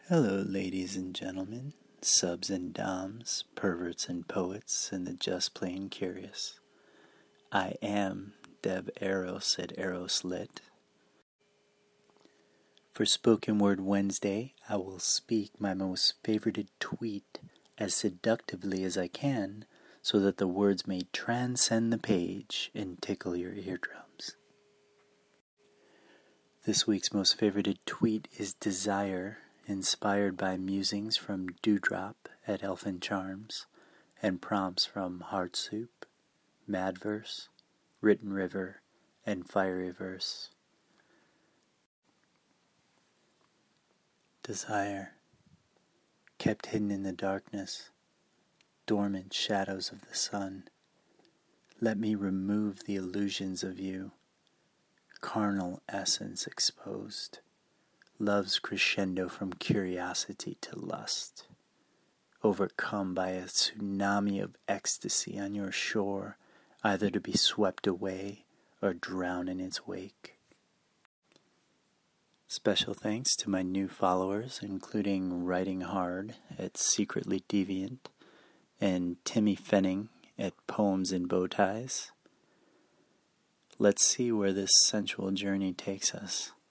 Hello, ladies and gentlemen, subs and doms, perverts and poets, and the just plain curious. I am Dev Eros at Eroslit. For Spoken Word Wednesday, I will speak my most favorited tweet as seductively as I can so that the words may transcend the page and tickle your eardrums. This week's most favorited tweet is Desire, inspired by musings from Dewdrop at Elfin Charms and prompts from Heartsoup, Madverse, Written River, and Fiery Verse. Desire, kept hidden in the darkness, dormant shadows of the sun, let me remove the illusions of you, carnal essence exposed, love's crescendo from curiosity to lust, overcome by a tsunami of ecstasy on your shore, either to be swept away or drown in its wake. Special thanks to my new followers, including Writing Hard at Secretly Deviant and Timmy Fenning at Poems in Bowties. Let's see where this sensual journey takes us.